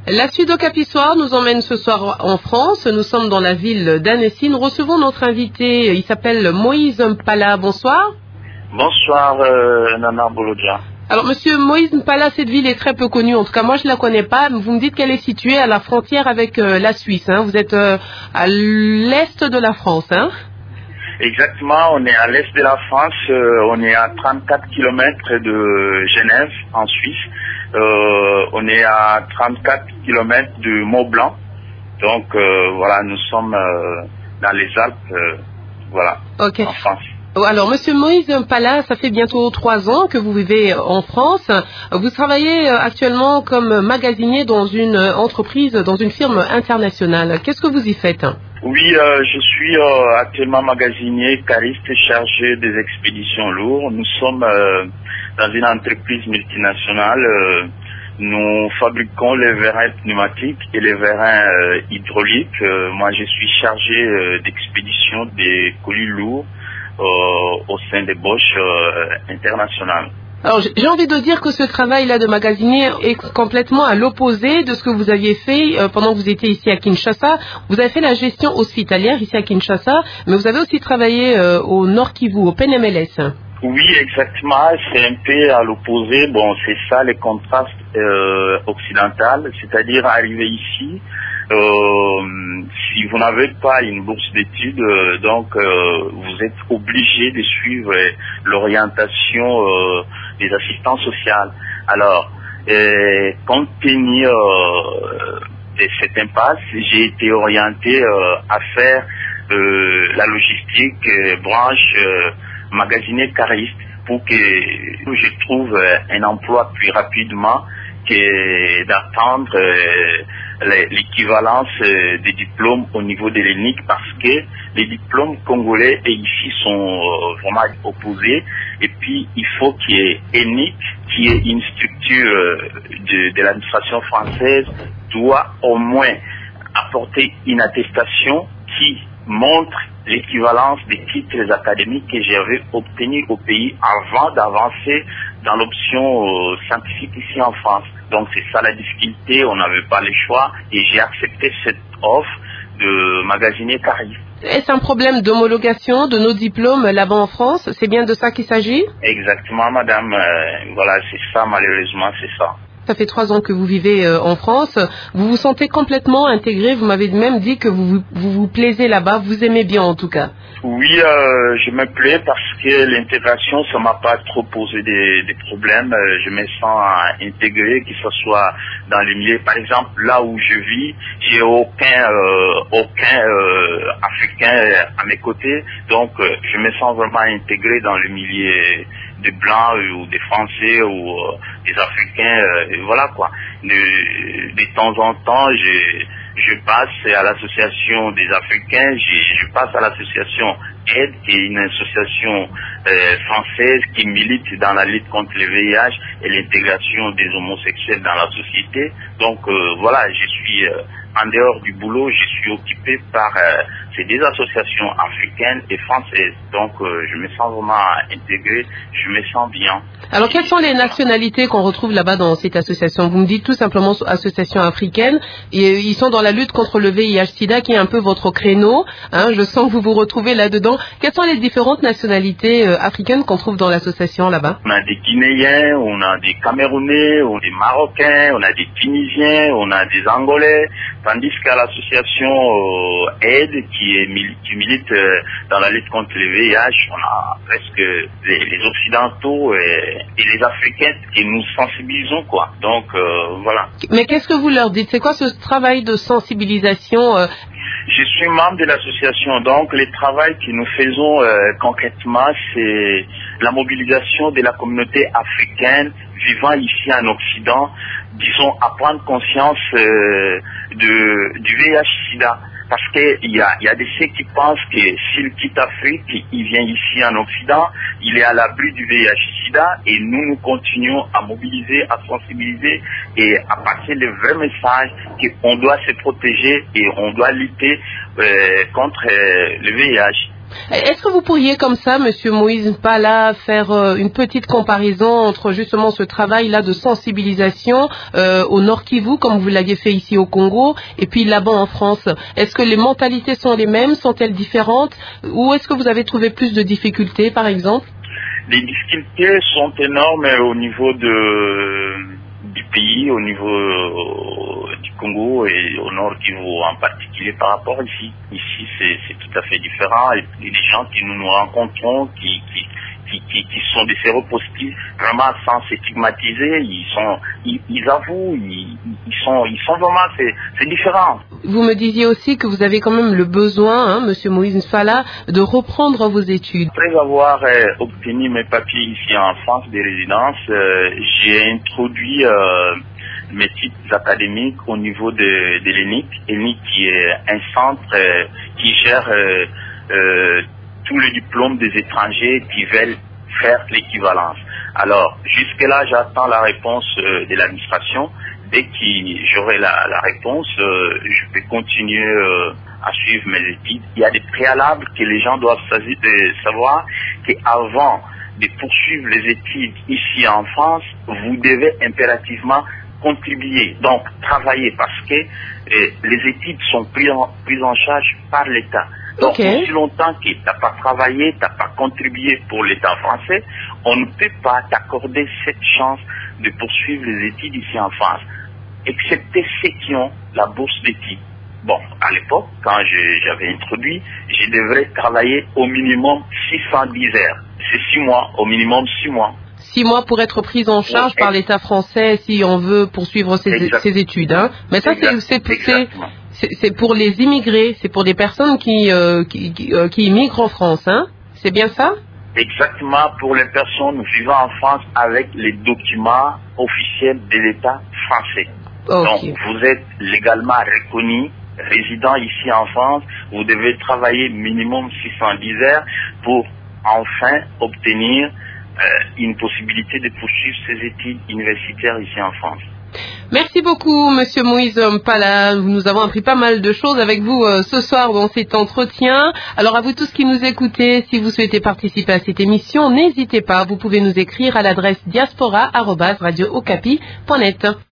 La suite au Capissoir nous emmène ce soir en France. Nous sommes dans la ville d'Annecy. Nous recevons notre invité. Il s'appelle Moïse Mpala. Bonsoir. Bonsoir, Nana Bolodia. Alors, monsieur Moïse Mpala, cette ville est très peu connue. En tout cas, moi, je ne la connais pas. Vous me dites qu'elle est située à la frontière avec la Suisse. Hein. Vous êtes à l'est de la France. Hein. Exactement, on est à l'est de la France. On est à 34 km de Genève, en Suisse. On est à 34 km de Mont-Blanc. Donc, voilà, nous sommes dans les Alpes, voilà, okay. En France. Alors, monsieur Moïse Mpala, ça fait bientôt 3 ans que vous vivez en France. Vous travaillez actuellement comme magasinier dans une entreprise, dans une firme internationale. Qu'est-ce que vous y faites? Oui, je suis actuellement magasinier, cariste chargé des expéditions lourdes. Nous sommes dans une entreprise multinationale. Nous fabriquons les vérins pneumatiques et les vérins hydrauliques. Moi, je suis chargé d'expédition des colis lourds au sein des Bosch internationales. Alors, j'ai envie de dire que ce travail-là de magasinier est complètement à l'opposé de ce que vous aviez fait pendant que vous étiez ici à Kinshasa. Vous avez fait la gestion hospitalière ici à Kinshasa, mais vous avez aussi travaillé au Nord Kivu, au PNMLS. Oui, exactement. C'est un peu à l'opposé. Bon, c'est ça les contrastes occidentaux, c'est-à-dire arriver ici. Si vous n'avez pas une bourse d'études, donc vous êtes obligé de suivre l'orientation des assistants sociaux. Alors, compte tenu de cette impasse, j'ai été orienté à faire la logistique branche magasinier cariste pour que je trouve un emploi plus rapidement que d'attendre l'équivalence des diplômes au niveau de l'ENIC, parce que les diplômes congolais et ici sont vraiment opposés. Et puis il faut qu'il y ait ENIC, qui est une structure de l'administration française, doit au moins apporter une attestation qui montre l'équivalence des titres académiques que j'avais obtenus au pays avant d'avancer dans l'option scientifique ici en France. Donc c'est ça la difficulté, on n'avait pas le choix et j'ai accepté cette offre de magasinier cariste. Est-ce un problème d'homologation de nos diplômes là-bas en France? C'est bien de ça qu'il s'agit? Exactement, madame. Voilà, c'est ça, malheureusement, c'est ça. Ça fait 3 ans que vous vivez en France. Vous vous sentez complètement intégré. Vous m'avez même dit que vous plaisez là-bas. Vous aimez bien en tout cas. Oui, je me plais parce que l'intégration, ça m'a pas trop posé des problèmes. Je me sens intégré, que ce soit dans les milieux. Par exemple, là où je vis, j'ai aucun Africain à mes côtés. Donc, je me sens vraiment intégré dans le milieu des Blancs ou des Français ou des Africains. Et voilà quoi. De temps en temps, je passe à l'association des Africains, je passe à l'association Aide, qui est une association française qui milite dans la lutte contre le VIH et l'intégration des homosexuels dans la société. Donc voilà, je suis en dehors du boulot, je suis occupé par ces deux associations africaines et françaises. Donc je me sens vraiment intégré, je me sens bien. Alors quelles sont les nationalités qu'on retrouve là-bas dans cette association? Vous me dites tout simplement association africaine, et ils sont dans la lutte contre le VIH-Sida qui est un peu votre créneau, hein, je sens que vous vous retrouvez là-dedans. Quelles sont les différentes nationalités africaines qu'on trouve dans l'association là-bas? On a des Guinéens, on a des Camerounais, on a des Marocains, on a des Tunisiens, on a des Angolais, tandis qu'à l'association Aide qui milite dans la lutte contre le VIH, on a presque les Occidentaux et les Africains que nous sensibilisons quoi. Donc voilà. Mais qu'est-ce que vous leur dites? C'est quoi ce travail de sensibilisation? Je suis membre de l'association, donc le travail que nous faisons concrètement, c'est la mobilisation de la communauté africaine vivant ici en Occident, disons, à prendre conscience du VIH-Sida. Parce qu'il y a des ceux qui pensent que s'il quitte l'Afrique, il vient ici en Occident, il est à l'abri du VIH-Sida, et nous continuons à mobiliser, à sensibiliser et à passer le vrai message qu'on doit se protéger et on doit lutter contre le VIH. Est-ce que vous pourriez, comme ça, Monsieur Moïse Mpala, faire une petite comparaison entre justement ce travail-là de sensibilisation au Nord Kivu, comme vous l'aviez fait ici au Congo, et puis là-bas en France? Est-ce que les mentalités sont les mêmes? Sont-elles différentes? Ou est-ce que vous avez trouvé plus de difficultés, par exemple? Les difficultés sont énormes au niveau du pays, au niveau du Congo et au Nord Kivu en particulier par rapport ici. Ici, c'est tout à fait différent. Et les gens que nous rencontrons, qui sont des séropositifs, vraiment sans se stigmatiser, ils avouent, ils sont vraiment, c'est différent. Vous me disiez aussi que vous avez quand même le besoin, Monsieur Moïse Mpala, de reprendre vos études. Après avoir obtenu mes papiers ici en France de résidence, j'ai introduit mes titres académiques au niveau de l'ENIC. ENIC qui est un centre qui gère tous les diplômes des étrangers qui veulent faire l'équivalence. Alors, jusque-là, j'attends la réponse de l'administration. Dès que j'aurai la réponse, je peux continuer à suivre mes études. Il y a des préalables que les gens doivent savoir qu'avant de poursuivre les études ici en France, vous devez impérativement contribuer, donc travailler, parce que les études sont prises en charge par l'État. Donc, aussi longtemps que tu n'as pas travaillé, tu n'as pas contribué pour l'État français, on ne peut pas t'accorder cette chance de poursuivre les études ici en France, excepté ceux qui ont la bourse d'études. Bon, à l'époque, quand j'avais introduit, je devrais travailler au minimum 610 heures. C'est 6 mois, au minimum 6 mois. 6 mois pour être pris en charge par l'État français si on veut poursuivre ses études. Hein. Mais ça, c'est pour les immigrés, c'est pour des personnes qui immigrent en France. Hein. C'est bien ça? Exactement, pour les personnes vivant en France avec les documents officiels de l'État français. Okay. Donc, vous êtes légalement reconnu, résident ici en France, vous devez travailler minimum 610 heures pour enfin obtenir une possibilité de poursuivre ses études universitaires ici en France. Merci beaucoup, Monsieur Moïse Mpala. Nous avons appris pas mal de choses avec vous ce soir dans cet entretien. Alors, à vous tous qui nous écoutez, si vous souhaitez participer à cette émission, n'hésitez pas. Vous pouvez nous écrire à l'adresse diaspora@radiookapi.net.